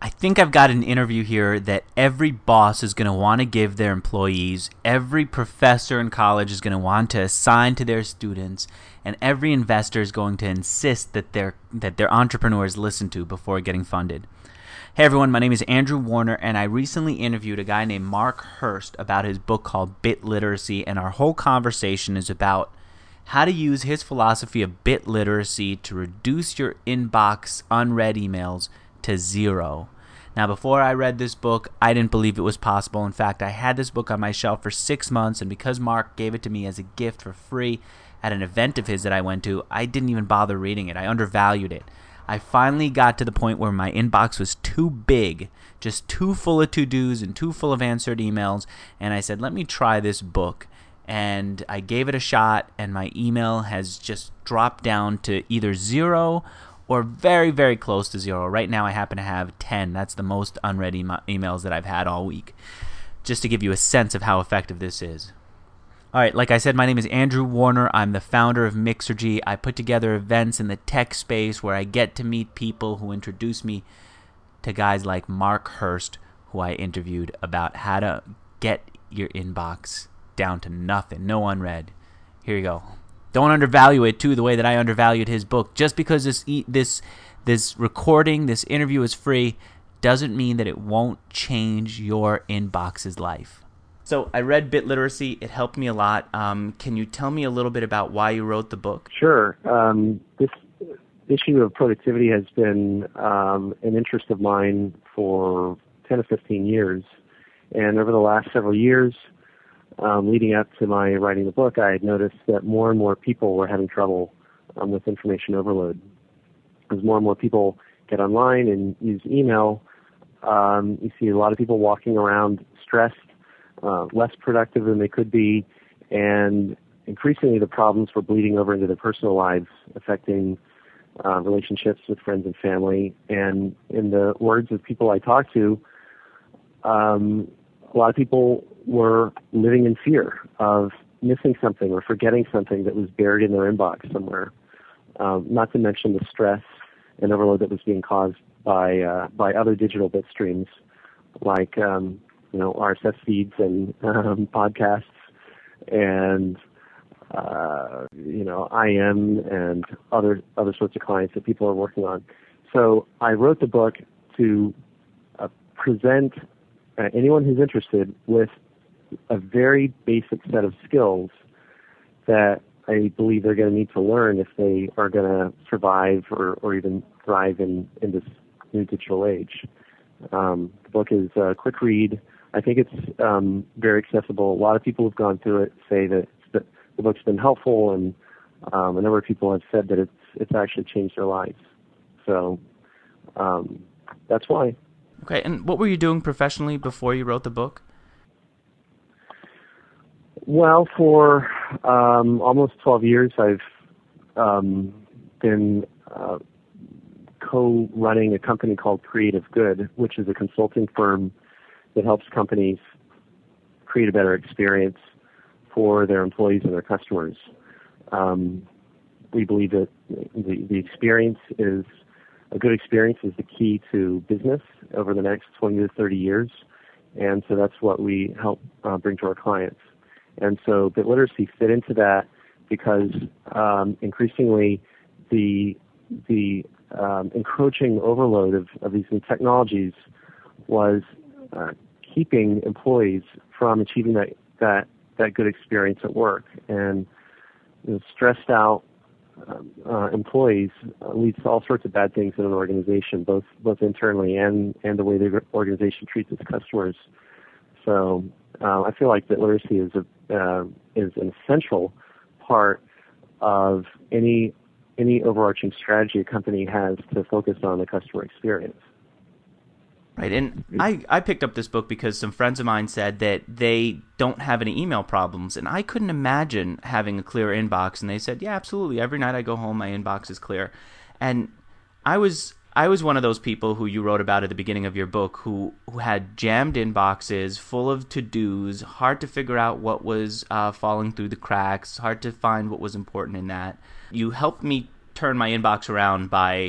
I think I've got an interview here that every boss is going to want to give their employees, every professor in college is going to want to assign to their students, and every investor is going to insist that their entrepreneurs listen to before getting funded. Hey everyone, my name is Andrew Warner, and I recently interviewed a guy named Mark Hurst about his book called Bit Literacy, and our whole conversation is about how to use his philosophy of bit literacy to reduce your inbox unread emails to zero. Now, before I read this book, I didn't believe it was possible. In fact, I had this book on my shelf for 6 months, and because Mark gave it to me as a gift for free at an event of his that I went to, I didn't even bother reading it. I undervalued it. I finally got to the point where my inbox was too big, just too full of to-dos and too full of answered emails, and I said, let me try this book. And I gave it a shot, and my email has just dropped down to either zero or very, very close to zero. Right now I happen to have 10. That's the most unread emails that I've had all week, just to give you a sense of how effective this is. All right, like I said, my name is Andrew Warner. I'm the founder of Mixergy. I put together events in the tech space where I get to meet people who introduce me to guys like Mark Hurst, who I interviewed about how to get your inbox down to nothing, no unread. Here you go. Don't undervalue it, too, the way that I undervalued his book. Just because this recording, this interview is free, doesn't mean that it won't change your inbox's life. So I read Bit Literacy. It helped me a lot. Can you tell me a little bit about why you wrote the book? Sure. This issue of productivity has been an interest of mine for 10 to 15 years. And over the last several years, leading up to my writing the book, I had noticed that more and more people were having trouble with information overload. As more and more people get online and use email, you see a lot of people walking around stressed, less productive than they could be, and increasingly the problems were bleeding over into their personal lives, affecting relationships with friends and family. And in the words of people I talked to, a lot of people were living in fear of missing something or forgetting something that was buried in their inbox somewhere. Not to mention the stress and overload that was being caused by other digital bit streams like RSS feeds and podcasts and IM and other sorts of clients that people are working on. So I wrote the book to present anyone who's interested with a very basic set of skills that I believe they're going to need to learn if they are going to survive or even thrive in this new digital age. The book is a quick read. I think it's very accessible. A lot of people who've gone through it say that the book's been helpful, and a number of people have said that it's actually changed their lives. So that's why. Okay, and what were you doing professionally before you wrote the book? Well, for almost 12 years, I've been co-running a company called Creative Good, which is a consulting firm that helps companies create a better experience for their employees and their customers. We believe that the experience is a good experience is the key to business over the next 20 to 30 years, and so that's what we help bring to our clients. And so Bit Literacy fit into that because increasingly the encroaching overload of these new technologies was keeping employees from achieving that good experience at work. And stressed out employees leads to all sorts of bad things in an organization, both internally and the way the organization treats its customers. So I feel like Bit Literacy is an essential part of any overarching strategy a company has to focus on the customer experience. Right, and I picked up this book because some friends of mine said that they don't have any email problems, and I couldn't imagine having a clear inbox, and they said, yeah, absolutely, every night I go home, my inbox is clear. And I was one of those people who you wrote about at the beginning of your book who had jammed inboxes full of to-dos, hard to figure out what was falling through the cracks, hard to find what was important in that. You helped me turn my inbox around by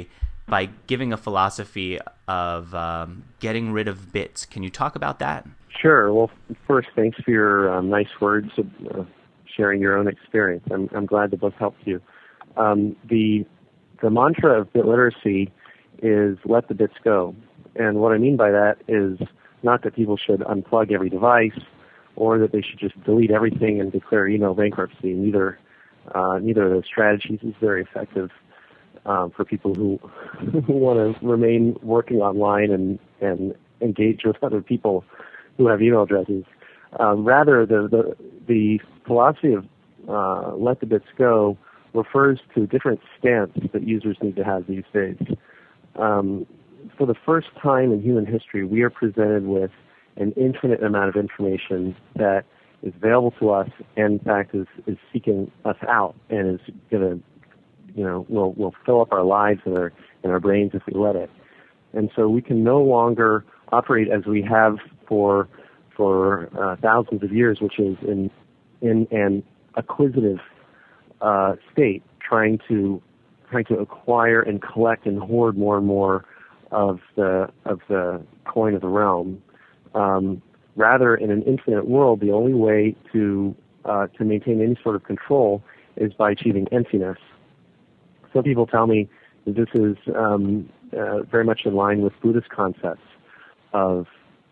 by giving a philosophy of getting rid of bits. Can you talk about that? Sure. Well, first, thanks for your nice words of sharing your own experience. I'm glad the book helped you. The mantra of bit literacy is let the bits go. And what I mean by that is not that people should unplug every device or that they should just delete everything and declare email bankruptcy. Neither of those strategies is very effective for people who want to remain working online and engage with other people who have email addresses. Rather, the philosophy of let the bits go refers to different stance that users need to have these days. For the first time in human history, we are presented with an infinite amount of information that is available to us and, in fact, is seeking us out and is going to, will fill up our lives and our brains if we let it. And so we can no longer operate as we have for thousands of years, which is in an acquisitive state, trying to acquire and collect and hoard more and more of the coin of the realm. Rather, in an infinite world, the only way to maintain any sort of control is by achieving emptiness. Some people tell me that this is very much in line with Buddhist concepts of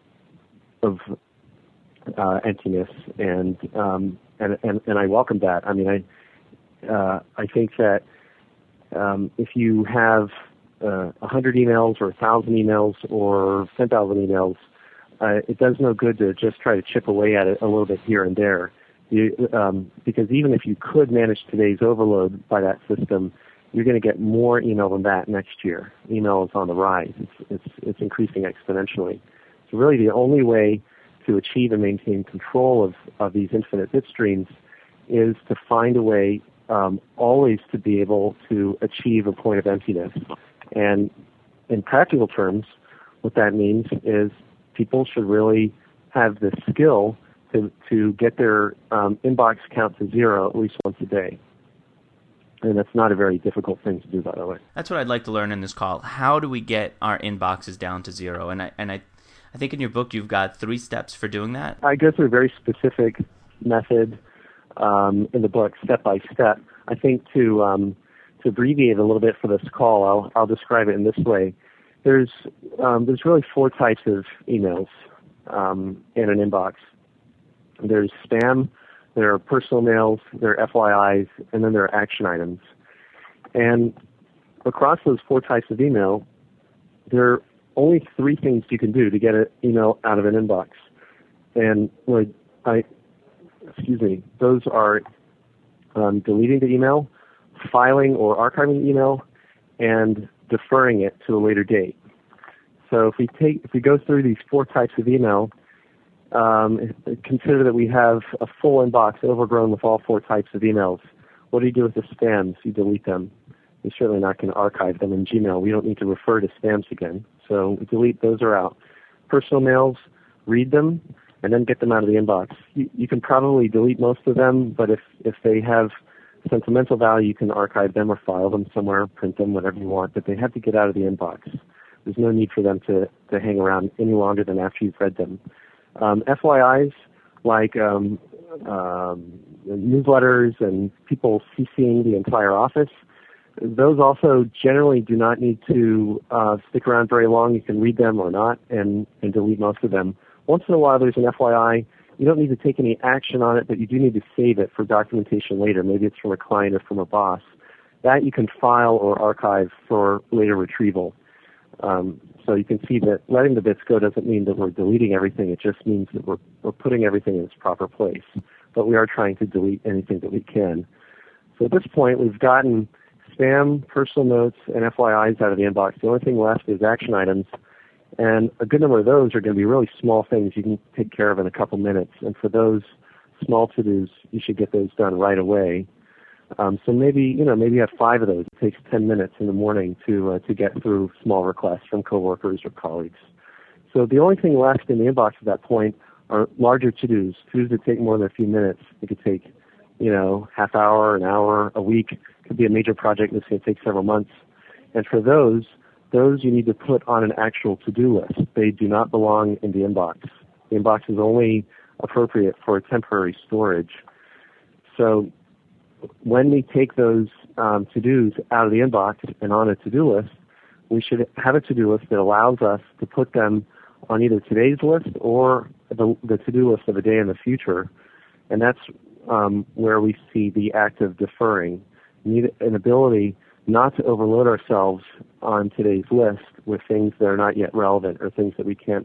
emptiness, and I welcome that. I mean, I think that if you have 100 emails or 1,000 emails or 10,000 emails, it does no good to just try to chip away at it a little bit here and there. Because even if you could manage today's overload by that system, you're going to get more email than that next year. Email is on the rise. It's increasing exponentially. So really the only way to achieve and maintain control of these infinite bit streams is to find a way always to be able to achieve a point of emptiness. And in practical terms, what that means is people should really have the skill to get their inbox count to zero at least once a day. And that's not a very difficult thing to do, by the way. That's what I'd like to learn in this call. How do we get our inboxes down to zero? And I think in your book you've got 3 steps for doing that. I go through a very specific method in the book, step by step. I think to abbreviate a little bit for this call, I'll describe it in this way. There's really 4 types of emails in an inbox. There's spam, there are personal mails, there are FYIs, and then there are action items. And across those 4 types of email, there are only 3 things you can do to get an email out of an inbox. And those are deleting the email, filing or archiving the email, and deferring it to a later date. So if we go through these 4 types of email, consider that we have a full inbox overgrown with all 4 types of emails. What do you do with the spams? You delete them. You're certainly not going to archive them in Gmail. We don't need to refer to spams again. So delete, those are out. Personal mails, read them, and then get them out of the inbox. You can probably delete most of them, but if they have sentimental value, you can archive them or file them somewhere, print them, whatever you want, but they have to get out of the inbox. There's no need for them to hang around any longer than after you've read them. FYIs, like newsletters and people CCing the entire office, those also generally do not need to stick around very long. You can read them or not and delete most of them. Once in a while there's an FYI. You don't need to take any action on it, but you do need to save it for documentation later. Maybe it's from a client or from a boss. That you can file or archive for later retrieval. So you can see that letting the bits go doesn't mean that we're deleting everything. It just means that we're putting everything in its proper place. But we are trying to delete anything that we can. So at this point, we've gotten spam, personal notes, and FYIs out of the inbox. The only thing left is action items. And a good number of those are going to be really small things you can take care of in a couple minutes. And for those small to-dos, you should get those done right away. So maybe you have 5 of those. It takes 10 minutes in the morning to get through small requests from coworkers or colleagues. So the only thing left in the inbox at that point are larger to-dos that take more than a few minutes. It could take, half hour, an hour, a week. It could be a major project that's going to take several months. And for those, those you need to put on an actual to-do list. They do not belong in the inbox. The inbox is only appropriate for temporary storage. So when we take those to-dos out of the inbox and on a to-do list, we should have a to-do list that allows us to put them on either today's list or the to-do list of a day in the future. And that's where we see the act of deferring. We need an ability not to overload ourselves on today's list with things that are not yet relevant or things that we can't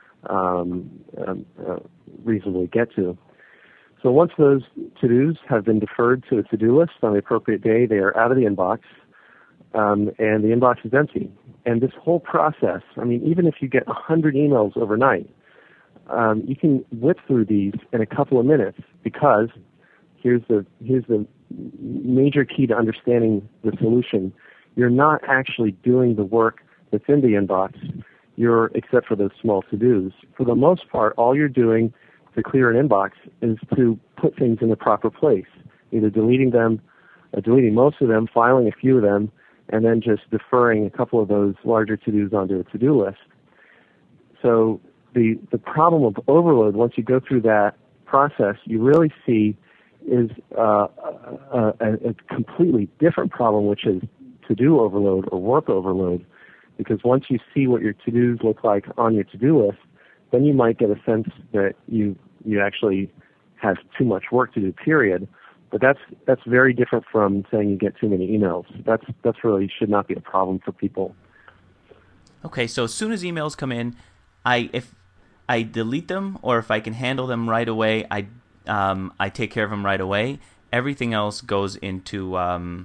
reasonably get to. So once those to-dos have been deferred to a to-do list on the appropriate day, they are out of the inbox, and the inbox is empty. And this whole process, I mean, even if you get 100 emails overnight, you can whip through these in a couple of minutes, because here's the major key to understanding the solution. You're not actually doing the work that's in the inbox, except for those small to-dos. For the most part, all you're doing to clear an inbox is to put things in the proper place, either deleting most of them, filing a few of them, and then just deferring a couple of those larger to-dos onto a to-do list. So the problem of overload, once you go through that process, you really see is a completely different problem, which is to-do overload or work overload. Because once you see what your to-dos look like on your to-do list, then you might get a sense that you actually have too much work to do, period. But that's very different from saying you get too many emails. That's really should not be a problem for people. Okay, so as soon as emails come in, if I delete them, or if I can handle them right away, I take care of them right away. Everything else goes into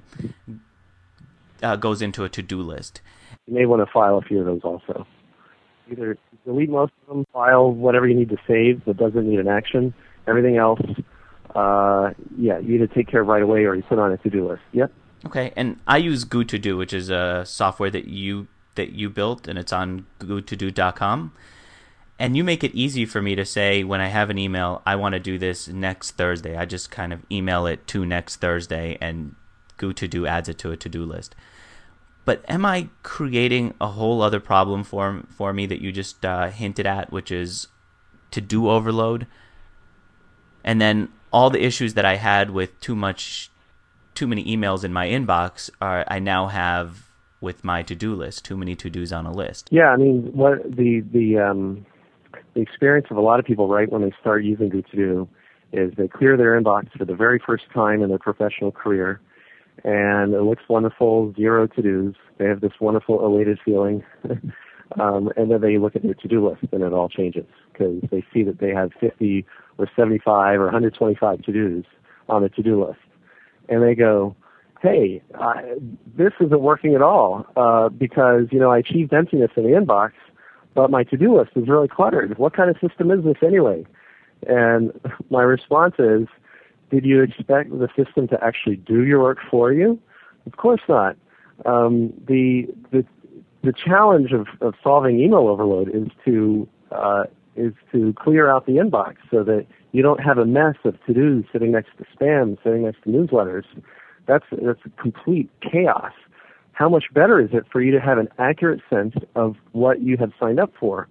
a to-do list. You may want to file a few of those also. Either delete most of them, file whatever you need to save that doesn't need an action. Everything else, you either take care of right away or you put on a to-do list. Yep. Okay, and I use GoToDo, which is a software that you built, and it's on gotodo.com. And you make it easy for me to say, when I have an email, I want to do this next Thursday. I just kind of email it to next Thursday, and GoToDo adds it to a to-do list. But am I creating a whole other problem for me that you just hinted at, which is to-do overload? And then all the issues that I had with too many emails in my inbox I now have with my to-do list, too many to-dos on a list. Yeah, I mean, what the experience of a lot of people, right, when they start using GoToDo is they clear their inbox for the very first time in their professional career, and it looks wonderful, 0 to-dos. They have this wonderful elated feeling, and then they look at their to-do list, and it all changes because they see that they have 50 or 75 or 125 to-dos on the to-do list. And they go, hey, this isn't working at all because, I achieved emptiness in the inbox, but my to-do list is really cluttered. What kind of system is this anyway? And my response is, did you expect the system to actually do your work for you? Of course not. The challenge of solving email overload is to clear out the inbox so that you don't have a mess of to-dos sitting next to spam, sitting next to newsletters. That's complete chaos. How much better is it for you to have an accurate sense of what you have signed up for?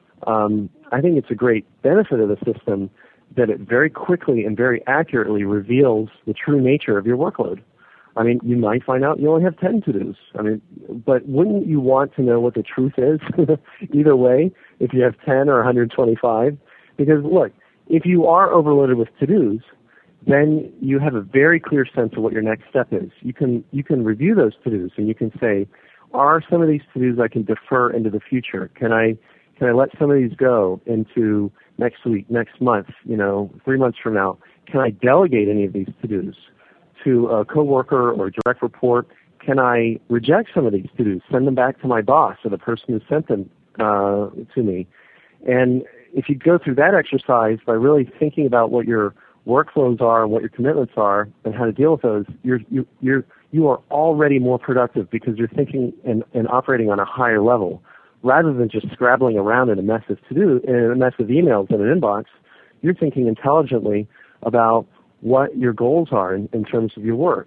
I think it's a great benefit of the system that it very quickly and very accurately reveals the true nature of your workload. I mean, you might find out you only have 10 to-dos. I mean, but wouldn't you want to know what the truth is either way if you have 10 or 125? Because, look, if you are overloaded with to-dos, then you have a very clear sense of what your next step is. You can review those to-dos and you can say, are some of these to-dos I can defer into the future? Can I let some of these go into next week, next month, 3 months from now? Can I delegate any of these to-dos to a coworker or a direct report? Can I reject some of these to-dos, send them back to my boss or the person who sent them to me? And if you go through that exercise by really thinking about what your workflows are and what your commitments are and how to deal with those, you are already more productive because you're thinking and operating on a higher level. Rather than just scrabbling around in a mess of emails in an inbox, you're thinking intelligently about what your goals are in terms of your work.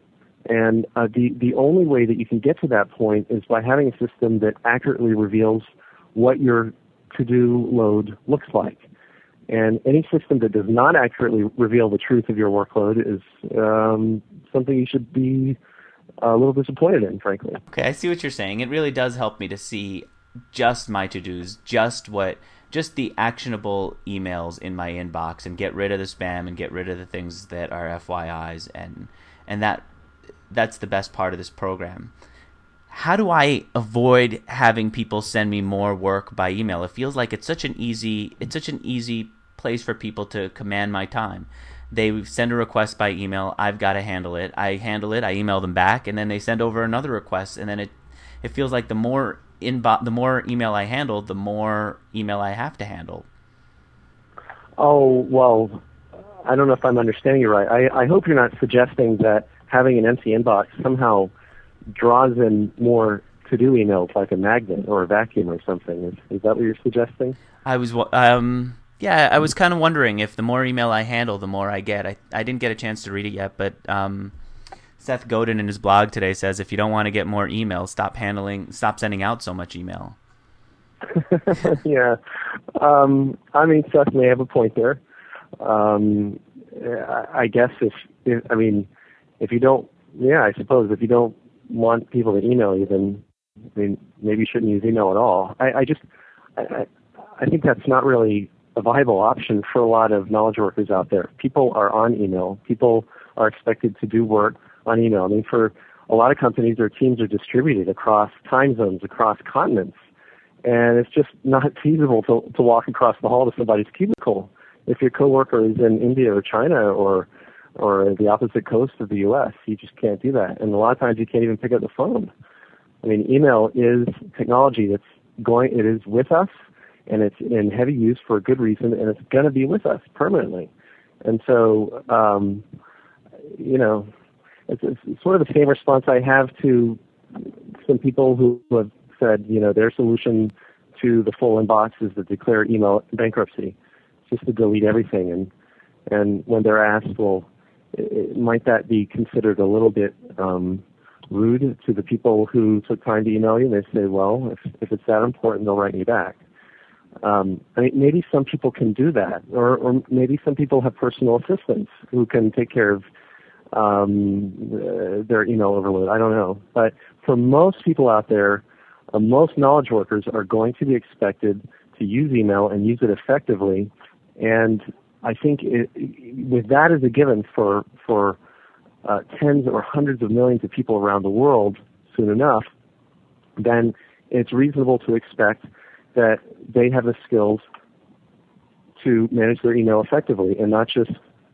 And the only way that you can get to that point is by having a system that accurately reveals what your to-do load looks like. And any system that does not accurately reveal the truth of your workload is something you should be a little disappointed in, frankly. Okay, I see what you're saying. It really does help me to see just my to-dos, just the actionable emails in my inbox, and get rid of the spam and get rid of the things that are FYIs, and that's the best part of this program. How do I avoid having people send me more work by email? It feels like it's such an easy place for people to command my time. They send a request by email. I've got to handle it. I handle it. I email them back, and then they send over another request. And then it feels like the more email I handle, the more email I have to handle. Oh, well, I don't know if I'm understanding you right. I hope you're not suggesting that having an empty inbox somehow draws in more to-do emails like a magnet or a vacuum or something. Is that what you're suggesting? I was kind of wondering if the more email I handle, the more I get. I didn't get a chance to read it yet, but Seth Godin in his blog today says if you don't want to get more email, stop sending out so much email. Yeah. I mean, Seth may have a point there. I guess if you don't, I suppose if you don't want people to email you, then maybe you shouldn't use email at all. I think that's not really a viable option for a lot of knowledge workers out there. People are on email. People are expected to do work on email. I mean, for a lot of companies, their teams are distributed across time zones, across continents, and it's just not feasible to walk across the hall to somebody's cubicle if your coworker is in India or China or the opposite coast of the U.S. You just can't do that, and a lot of times you can't even pick up the phone. I mean, email is technology it is with us, and it's in heavy use for a good reason, and it's going to be with us permanently. And so, it's sort of the same response I have to some people who have said, their solution to the full inbox is to declare email bankruptcy, just to delete everything. And when they're asked, well, might that be considered a little bit rude to the people who took time to email you? They say, well, if it's that important, they'll write me back. Maybe some people can do that, or maybe some people have personal assistants who can take care of their email overload. I don't know. But for most people out there, most knowledge workers are going to be expected to use email and use it effectively. And I think with that as a given for tens or hundreds of millions of people around the world soon enough, then it's reasonable to expect that they have the skills to manage their email effectively and not just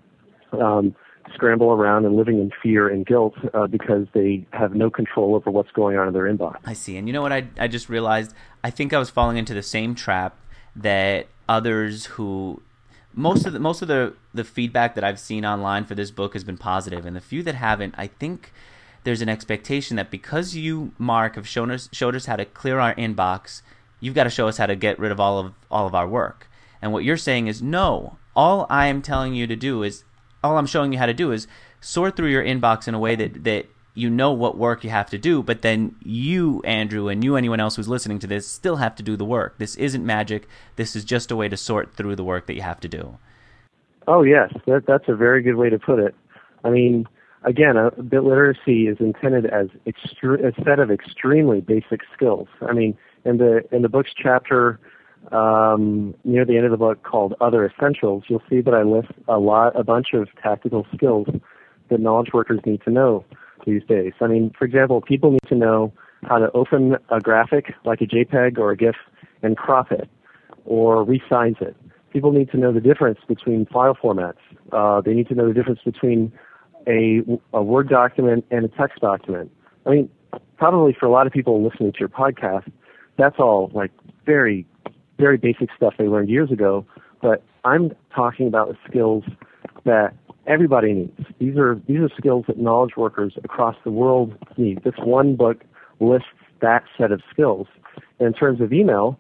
scramble around and living in fear and guilt because they have no control over what's going on in their inbox. I see. And you know what I just realized? I think I was falling into the same trap that others who... Most of the feedback that I've seen online for this book has been positive, and the few that haven't, I think there's an expectation that because you, Mark, have showed us how to clear our inbox, you've got to show us how to get rid of all of our work. And what you're saying is, no, all I'm showing you how to do is sort through your inbox in a way that you know what work you have to do, but then you, Andrew, and anyone else who's listening to this, still have to do the work. This isn't magic. This is just a way to sort through the work that you have to do. Oh, yes. That's a very good way to put it. I mean, again, bit literacy is intended as a set of extremely basic skills. I mean, in the book's chapter near the end of the book called Other Essentials, you'll see that I list a bunch of tactical skills that knowledge workers need to know these days. I mean, for example, people need to know how to open a graphic like a JPEG or a GIF and crop it or resize it. People need to know the difference between file formats. They need to know the difference between a Word document and a text document. I mean, probably for a lot of people listening to your podcast, that's all like very, very basic stuff they learned years ago. But I'm talking about the skills that everybody needs. These are skills that knowledge workers across the world need. This one book lists that set of skills. And in terms of email,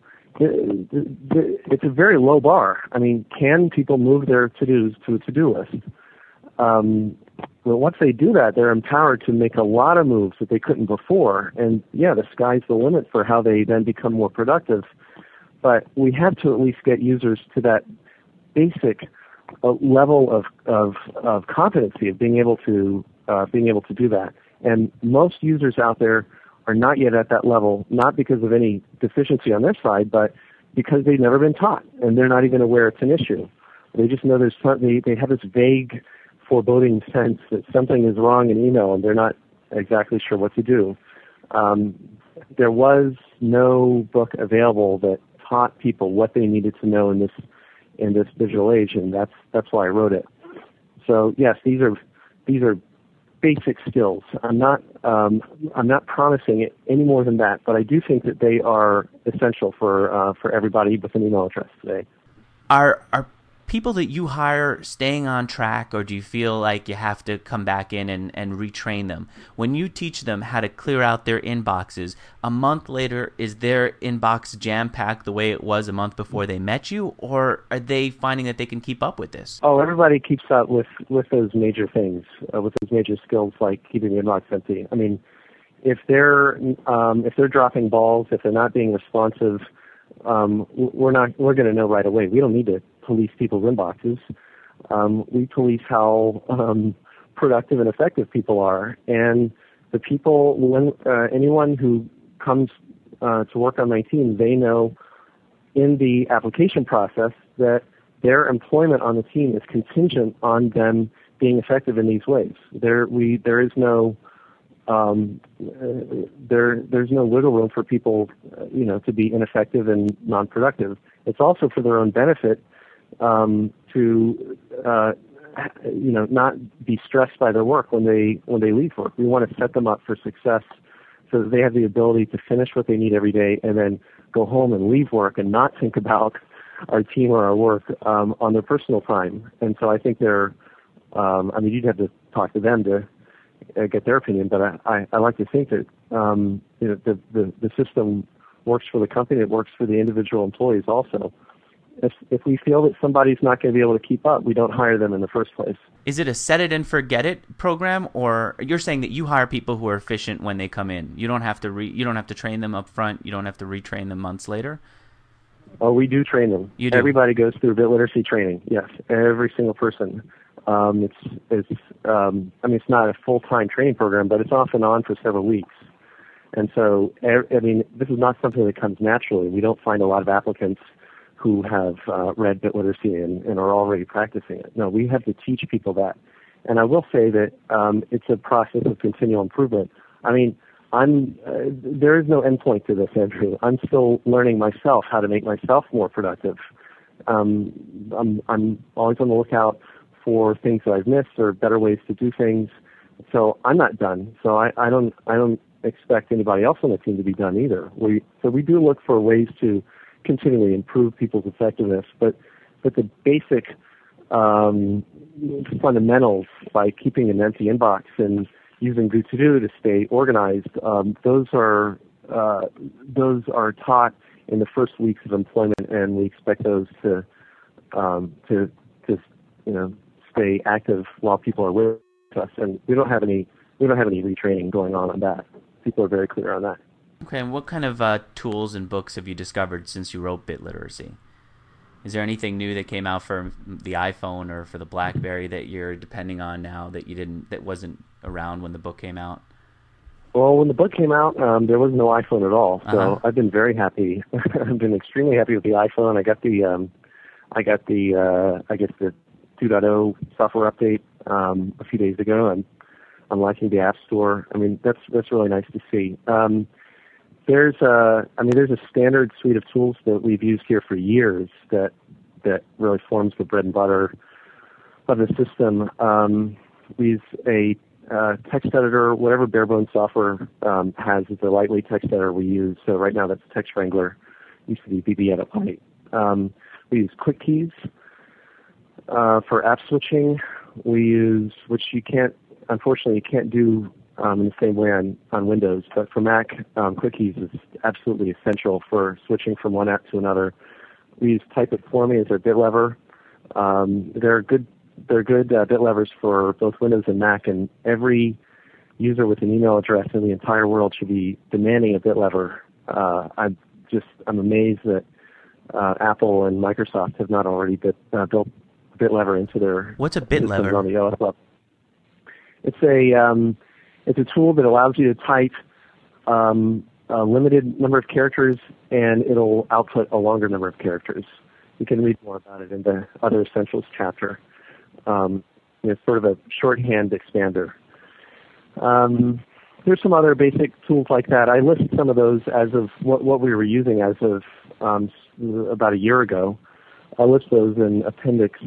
it's a very low bar. I mean, can people move their to-dos to a to-do list? But once they do that, they're empowered to make a lot of moves that they couldn't before. And yeah, the sky's the limit for how they then become more productive. But we have to at least get users to that basic level of competency of being able to do that. And most users out there are not yet at that level, not because of any deficiency on their side, but because they've never been taught and they're not even aware it's an issue. They just know they have this vague foreboding sense that something is wrong in email and they're not exactly sure what to do. There was no book available that taught people what they needed to know in this digital age, and that's why I wrote it. So yes, these are basic skills. I'm not promising it any more than that, but I do think that they are essential for everybody with an email address today. Are people that you hire staying on track, or do you feel like you have to come back in and retrain them? When you teach them how to clear out their inboxes, a month later, is their inbox jam-packed the way it was a month before they met you, or are they finding that they can keep up with this? Oh, everybody keeps up with those major things, with those major skills like keeping the inbox empty. I mean, if they're dropping balls, if they're not being responsive, we're going to know right away. We don't need to police people's inboxes. We police how productive and effective people are. And the people, anyone who comes to work on my team, they know in the application process that their employment on the team is contingent on them being effective in these ways. There is no there's no wiggle room for people, to be ineffective and non-productive. It's also for their own benefit to not be stressed by their work when they leave work. We want to set them up for success so that they have the ability to finish what they need every day and then go home and leave work and not think about our team or our work on their personal time. And so I think you'd have to talk to them to get their opinion, but I like to think that the system works for the company, it works for the individual employees also. If we feel that somebody's not going to be able to keep up, we don't hire them in the first place. Is it a set it and forget it program, or you're saying that you hire people who are efficient when they come in? You don't have to train them up front. You don't have to retrain them months later. Oh, we do train them. You do? Everybody goes through BitLiteracy training. Yes, every single person. It's not a full-time training program, but it's off and on for several weeks. And so, this is not something that comes naturally. We don't find a lot of applicants who have read BitLiteracy and are already practicing it. No, we have to teach people that. And I will say that it's a process of continual improvement. There is no endpoint to this, Andrew. I'm still learning myself how to make myself more productive. I'm always on the lookout for things that I've missed or better ways to do things. So I'm not done. So I don't expect anybody else on the team to be done either. So we do look for ways to continually improve people's effectiveness, but the basic fundamentals, like keeping an empty inbox and using GoToDo to stay organized, those are taught in the first weeks of employment, and we expect those to stay active while people are with us. And we don't have any retraining going on that. People are very clear on that. Okay, and what kind of tools and books have you discovered since you wrote BitLiteracy? Is there anything new that came out for the iPhone or for the BlackBerry that you're depending on now that wasn't around when the book came out? Well, when the book came out, there was no iPhone at all. So I've been very happy. I've been extremely happy with the iPhone. I got the 2.0 software update a few days ago, and I'm liking the App Store. That's really nice to see. There's a standard suite of tools that we've used here for years that really forms the bread and butter of the system. We use a text editor, whatever bare bones software has is the lightweight text editor we use. So right now that's Text Wrangler. Used to be BB Edit Lite. We use QuickKeys for app switching. We use, which you can't do in the same way on Windows, but for Mac, QuickKeys is absolutely essential for switching from one app to another. We use Type It For Me as our bit lever. There are good they're good bit levers for both Windows and Mac, and every user with an email address in the entire world should be demanding a bit lever. I'm amazed that Apple and Microsoft have not already built bit lever into their What's a bit systems lever? on the OS level. It's a tool that allows you to type a limited number of characters, and it'll output a longer number of characters. You can read more about it in the Other Essentials chapter. It's sort of a shorthand expander. There's some other basic tools like that. I listed some of those as of what we were using as of about a year ago. I list those in Appendix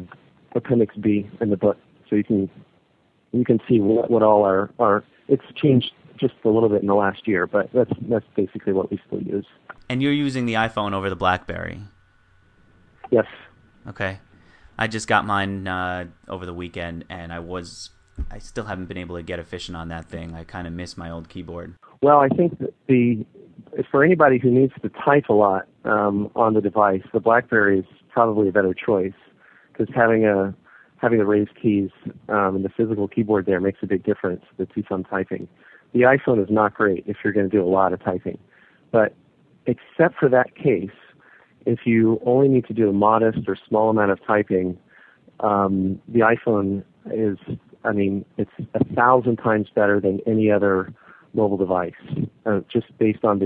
B in the book, so you can see what all are. It's changed just a little bit in the last year, but that's basically what we still use. And you're using the iPhone over the BlackBerry? Yes. Okay. I just got mine over the weekend, and I still haven't been able to get efficient on that thing. I kind of miss my old keyboard. Well, I think that for anybody who needs to type a lot on the device, the BlackBerry is probably a better choice, because having the raised keys and the physical keyboard there makes a big difference to some typing. The iPhone is not great if you're going to do a lot of typing, but except for that case, if you only need to do a modest or small amount of typing, the iPhone is, it's 1,000 times better than any other mobile device, just based on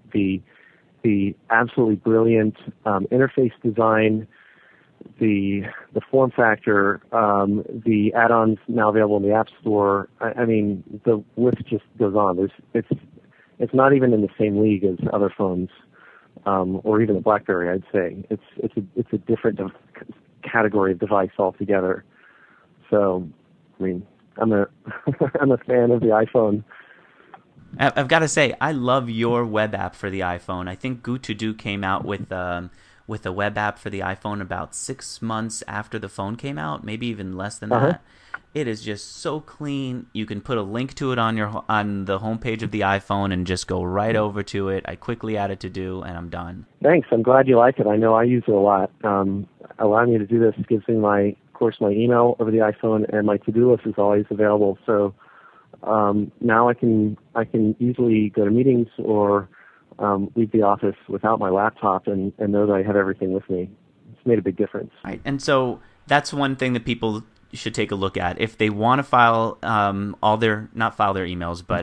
the absolutely brilliant interface design, the form factor, the add-ons now available in the App Store. The list just goes on. It's not even in the same league as other phones, or even the BlackBerry. I'd say it's a different category of device altogether. So, I'm a I'm a fan of the iPhone. I've got to say, I love your web app for the iPhone. I think GooToDo came out with a web app for the iPhone about 6 months after the phone came out, maybe even less than that. It is just so clean. You can put a link to it on the homepage of the iPhone and just go right over to it. I quickly add it to do, and I'm done. Thanks. I'm glad you like it. I know I use it a lot. Allowing me to do this gives me my email over the iPhone, and my to-do list is always available. So now I can easily go to meetings or leave the office without my laptop and know that I have everything with me. It's made a big difference. Right. And so that's one thing that people should take a look at. If they want to file not file their emails, but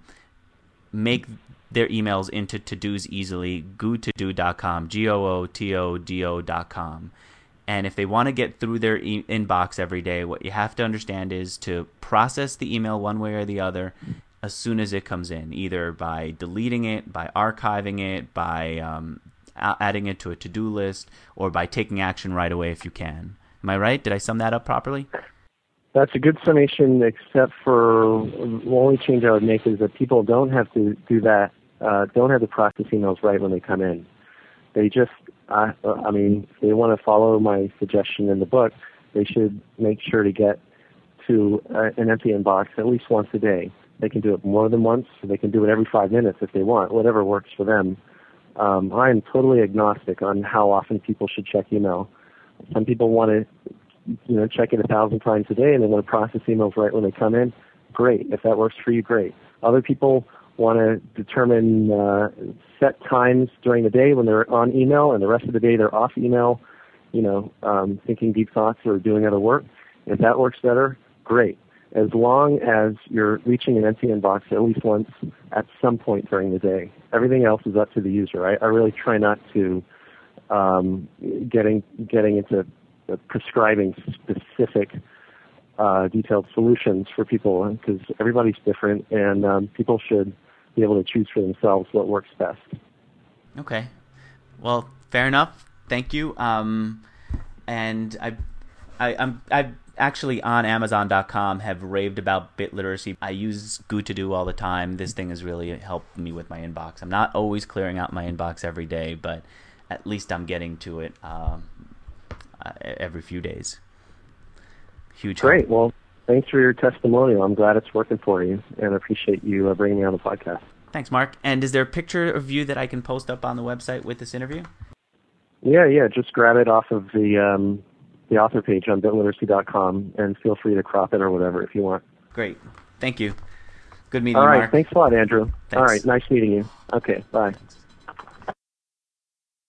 make their emails into to-dos easily, gootodo.com, GOOTODO.com. And if they want to get through their inbox every day, what you have to understand is to process the email one way or the other as soon as it comes in, either by deleting it, by archiving it, by adding it to a to-do list, or by taking action right away if you can. Am I right? Did I sum that up properly? That's a good summation, except for the only change I would make is that people don't have to do that, don't have to process emails right when they come in. They just, if they want to follow my suggestion in the book, they should make sure to get to an empty inbox at least once a day. They can do it more than once, or they can do it every 5 minutes if they want, whatever works for them. I am totally agnostic on how often people should check email. Some people want to, check it 1,000 times a day, and they want to process emails right when they come in. Great. If that works for you, great. Other people want to determine set times during the day when they're on email, and the rest of the day they're off email, thinking deep thoughts or doing other work. If that works better, great. As long as you're reaching an empty inbox at least once at some point during the day. Everything else is up to the user. I really try not to getting into prescribing specific detailed solutions for people, because everybody's different, and people should be able to choose for themselves what works best. Okay. Well, fair enough. Thank you. And I'm actually on Amazon.com have raved about bit literacy. I use GooToDo all the time. This thing has really helped me with my inbox. I'm not always clearing out my inbox every day, but at least I'm getting to it every few days. Huge help. Great. Well, thanks for your testimonial. I'm glad it's working for you, and I appreciate you bringing me on the podcast. Thanks, Mark. And is there a picture of you that I can post up on the website with this interview? Yeah. Just grab it off of the the author page on bitliteracy.com, and feel free to crop it or whatever if you want. Great. Thank you. Good meeting All you, right. Mark. Thanks a lot, Andrew. Thanks. All right. Nice meeting you. Okay. Bye.